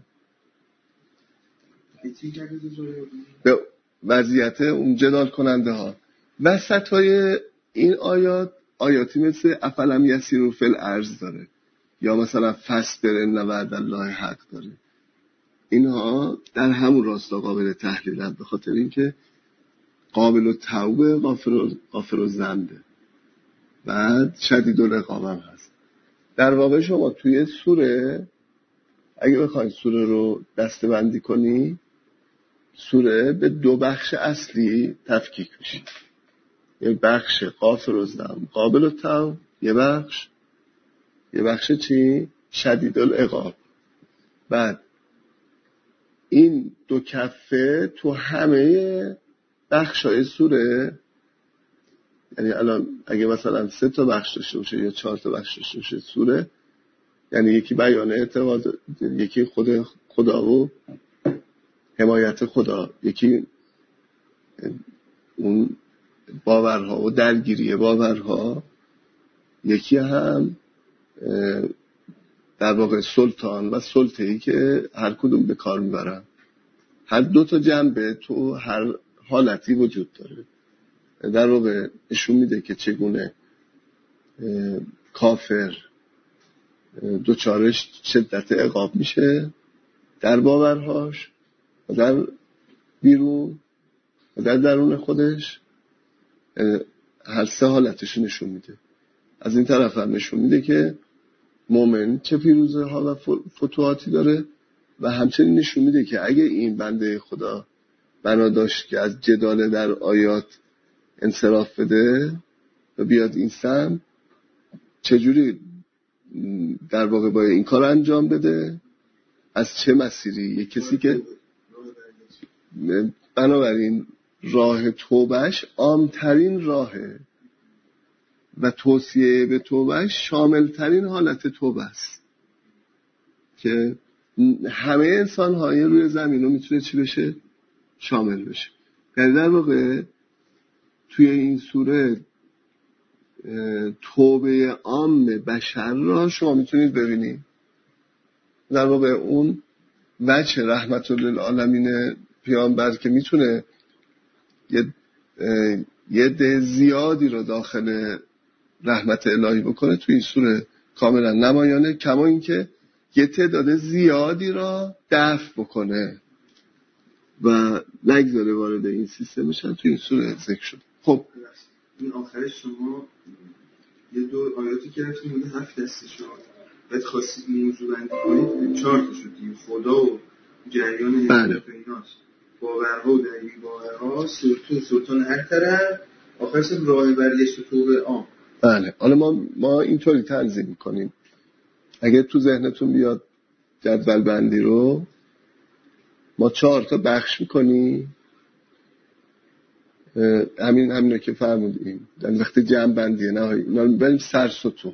به وضعیت اون جدال کننده ها. وسط های این آیاتی مثل افلم یسیروا فی الارض داره یا مثلا فاصبرن وعد الله حق داره. اینها در همون راستا قابل تحلیلن به خاطر اینکه قابل التوبه غافر الذنب بعد شدید العقاب هم هست. در واقع شما توی سوره اگه بخواید سوره رو دسته‌بندی کنی سوره به دو بخش اصلی تفکیک میشه. یه بخش غافر الذنب قابل التوبه، یه بخش چی؟ شدید العقاب. بعد این دو کفه تو همه بخشای سوره، یعنی الان اگه مثلا 3 تا بخش داشته باشه یا 4 تا بخش داشته باشه سوره، یعنی یکی بیان اعتقاد، یکی خود خدا و حمایت خدا، یکی اون باورها و درگیری باورها، یکی هم در واقع سلطان و سلطه‌ای که هر کدوم به کار میبرن. هر 2 تا جنبه تو هر حالتی وجود داره. در واقع نشون میده که چگونه کافر دوچارش شدت عقاب میشه در باورهاش و در بیرون و در درون خودش. هر 3 حالتش نشون میده. از این طرف هم نشون میده که مومن چه پیروزه ها و فتوحاتی داره و همچنین نشون میده که اگه این بنده خدا بنا داشت که از جدال در آیات انصراف بده و بیاد این سمت، چجوری در واقع باید این کار انجام بده، از چه مسیری. یک کسی که بنابراین راه توبهش عامترین راهه و توصیه به توبهش شاملترین حالت توبه است که همه انسان های روی زمین رو میتونه چی بشه؟ شامل بشه. یعنی در واقع توی این سوره توبه عام بشر را شما میتونید ببینید. در واقع اون وجه رحمت للعالمین پیامبر که میتونه یه ده زیادی رو داخل رحمت الهی بکنه توی این سوره کاملا نمایانه، کما اینکه یه تعداد زیادی را دفع بکنه و نگذاره وارد این سیستم بشن توی این سوره ذکر شد. خب این آخرش شما یه دور آیاتی که رفتیم بوده 7 دسته شد، باید خواستید موضوع بندی کنید 4 تا شد. خدا و جریان ایناست، باورها و درگیری باورها، سلطان هر طرف، آخرش راه برگشت توبه عام. بله. حالا ما اینطوری تنظیم میکنیم. اگه تو ذهنتون بیاد جدول بندی رو ما 4 تا بخش میکنیم، همینو که فرمودیم در وقت جمع بندیه نهایی اینا رو بریم سر ستون.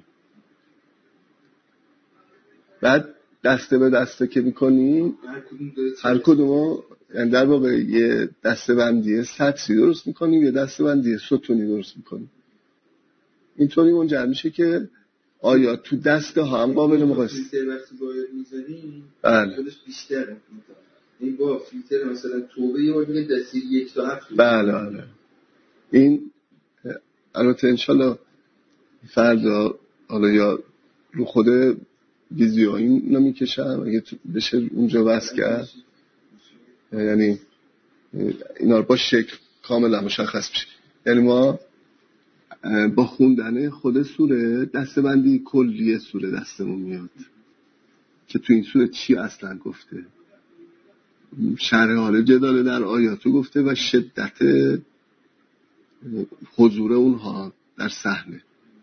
بعد دسته به دسته که میکنیم هر کدومو یعنی در واقع یه دسته بندی سطری درست میکنیم، یه دسته بندی ستونی درست میکنیم. اینطوری منجر میشه که آیا تو دسته ها هم قابل مقایسه وقتی باید میزنیم بله بیشتر این با فیلتر مثلا توبه یه بار بگه دسته 1 تا 7. بله. این البته انشالله فردا حالا یا رو خود ویدیو این نمیکشم اگه بشه اونجا وصل کرد، یعنی اینا رو با شکل کاملا مشخص بشه. یعنی ما با خوندن خود سوره دسته‌بندی کلی سوره دستمون میاد که تو این سوره چی اصلا گفته، شرح حال جدال در آیاتو گفته و شدت حضور اونها در صحنه.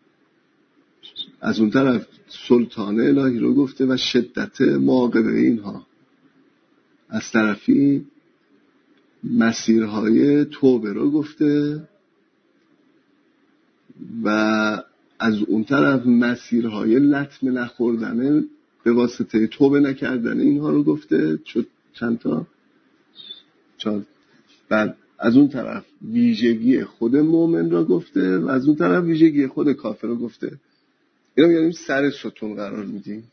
از اون طرف سلطان الهی رو گفته و شدت معاقبه اینها. از طرفی مسیرهای توبه رو گفته و از اون طرف مسیرهای لطمه نخوردن به واسطه توبه نکردن اینها رو گفته. چند تا؟ بعد از اون طرف ویژگی خود مؤمن رو گفته و از اون طرف ویژگی خود کافر رو گفته. اینا یعنی سر ستون قرار میدیم.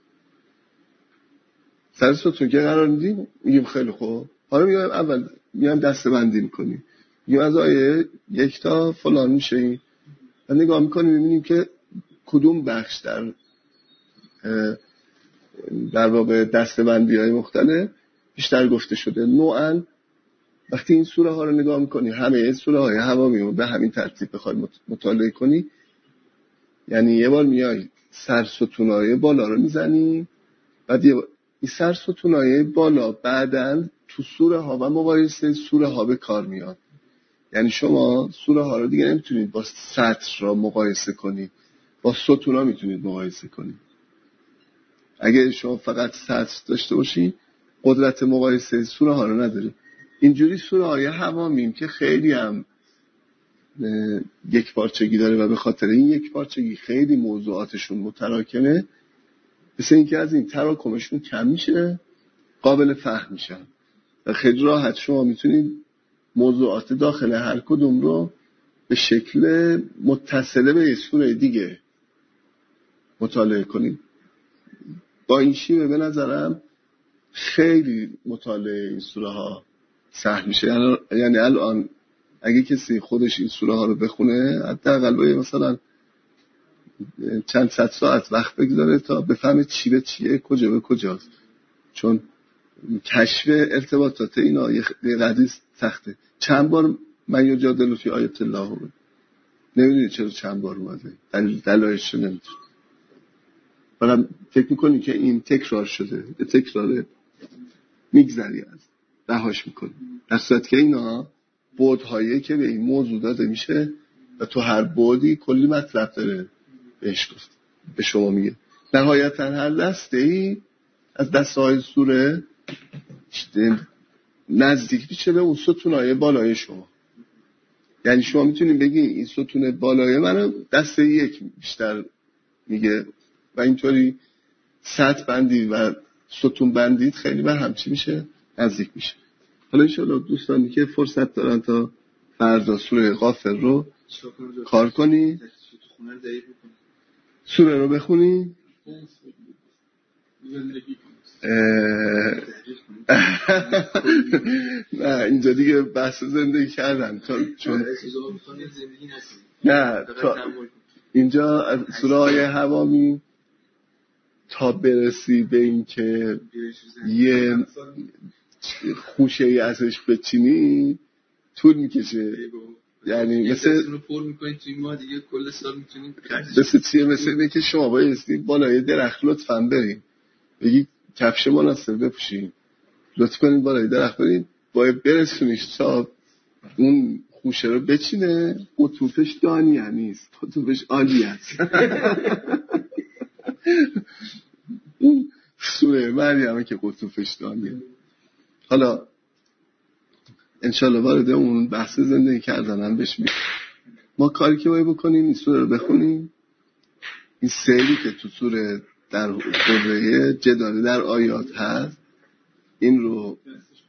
سر ستون که قرار میدیم میگیم خیلی خوب، حالا میگم اول میگم دسته بندی میکنیم، میگم از آیه 1 تا فلان میشه این و نگاه میکنیم میبینیم که کدوم بخش در واقع دسته بندی های مختلف بیشتر گفته شده. نوعاً وقتی این سوره ها رو نگاه میکنی، همه سوره های حوامی رو به همین ترتیب بخوای مطالعه کنی، یعنی یه بار میای سر ستونای بالا رو میزنی، بعد این سر ستونای بالا بعداً تو سوره ها و مقایسه سوره ها به کار میاد. یعنی شما سوره ها رو دیگه نمیتونید با سطر را مقایسه کنید، با ستونا میتونید مقایسه کنید. اگه شما فقط سطر داشته باشی قدرت مقایسه سوره ها رو نداری. اینجوری سوره های حوامیم که خیلی هم یک پارچگی داره و به خاطر این یک پارچگی خیلی موضوعاتشون متراکمه، مثل این که از این تراکمشون کم میشه قابل فهم میشن و خیلی راحت شما میتونید موضوعات داخل هر کدوم رو به شکل متصله به سوره دیگه مطالعه کنید. با این شیوه به نظرم خیلی مطالعه این سوره ها سهل میشه. یعنی الان اگه کسی خودش این سوره ها رو بخونه حداقل مثلا چند صد ساعت وقت بگذاره تا بفهمه چی به چیه، کجا به کجاست، چون کشف ارتباطات اینا یه قضیه سخته. چند بار من یجادل فی آیات الله بود، نمیدونی چرا چند بار اومده، دلایلش رو نمیدونی، ولی فکر میکنی که این تکرار شده، تکراره میگذری از رهاش میکنی، در صورت که اینا بعدهایی که به این موضوع داده میشه و تو هر بعدی کلی مطلب داره بهش گفت به شما میگه. نهایتا هر دسته ای از دسته های سوره نزدیک میشه به اون ستونای بالای شما. یعنی شما میتونید بگی این ستون بالای منو دسته 1 بیشتر میگه و اینطوری سطح بندی و ستون بندید خیلی به همچی میشه، نزدیک میشه. حالا انشاءالله دوستانی که فرصت دارن تا فردا سوره غافر رو کار کنی، سوره رو بخونی. نه اینجا دیگه بحث زندگی کردن چون نه اینجا سوره های حوامی تا برسی به این که یه خوشه ای ازش بچینی طول میکشه. یعنی مثل چیه؟ مثل اینه که شما بایستی بالای درخت لطفاً بریم بگی کفش مناسب بپوشین، لطف کنید بالای درخت بریم، باید برسونیش تا اون خوشه رو بچینه. قطوفش دانیه نیست، قطوفش عالی است. اون سوره مریم که قطوفش دانیه. حالا انشالله وارد اون بحث زندگی کردن هم بشیم. ما کاری که باید بکنیم این سوره رو بخونیم، این سیلی که تو سوره در قره جدالی در آیات هست این رو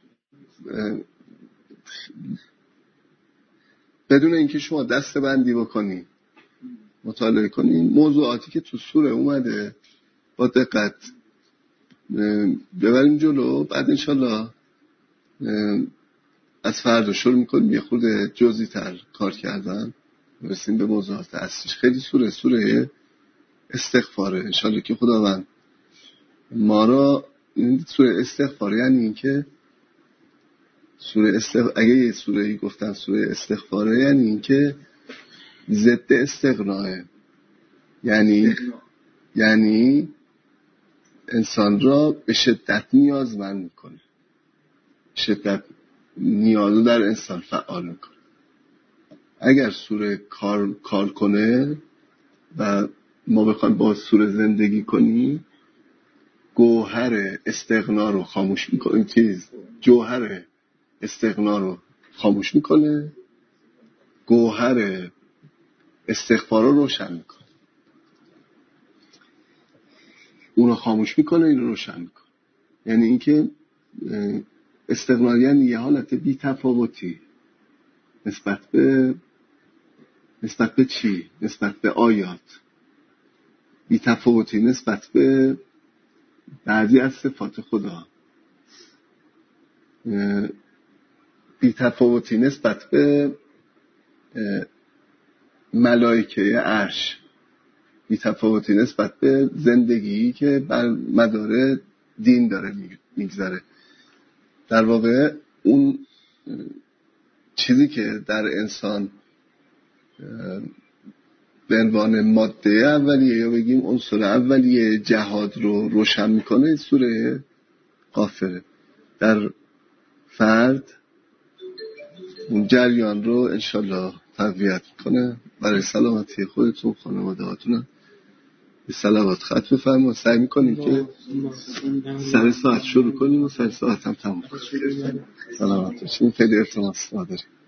بدون اینکه شما دسته بندی بکنی مطالعه کنی، موضوعاتی که تو سوره اومده با دقت ببریم جلو. بعد انشالله از فردا شروع میکنیم یه خورده جزئی تر کار کردن، برسیم به موضوعات اصلیش. خیلی سوره استغفاره. انشالله که خداوند ما را این سوره استغفاره، یعنی این که اگه یه سوره‌ای گفتن سوره استغفاره یعنی این که ضد استغناه، یعنی انسان را به شدت نیازمند میکنه، شدت نیازو در انسان فعال میکنه. اگر سوره کار کنه و ما بخوایم با سوره زندگی کنیم، گوهر استغنا رو خاموش میکنه، جوهر استغنا رو خاموش میکنه، گوهر استغفار رو روشن میکنه. اون رو خاموش میکنه، این رو روشن میکنه. یعنی اینکه استغنا یعنی یه حالت بی تفاوتی نسبت به چی؟ نسبت به آیات، بی تفاوتی نسبت به بعضی از صفات خدا، بی تفاوتی نسبت به ملائکه عرش، بی تفاوتی نسبت به زندگی که بر مدار دین داره میگذره. در واقع اون چیزی که در انسان به عنوان ماده اولیه یا بگیم عنصر اولیه جهاد رو روشن میکنه سوره غافره. در فرد اون جریان رو انشالله تقویت کنه. برای سلامتی خودتون، خانواده هاتون به صلوات ختم بفرمایید. سعی میکنیم که سر ساعت شروع کنیم و سر ساعت هم تموم کنیم. سلامت باشین. خیلی ارتماس داریم.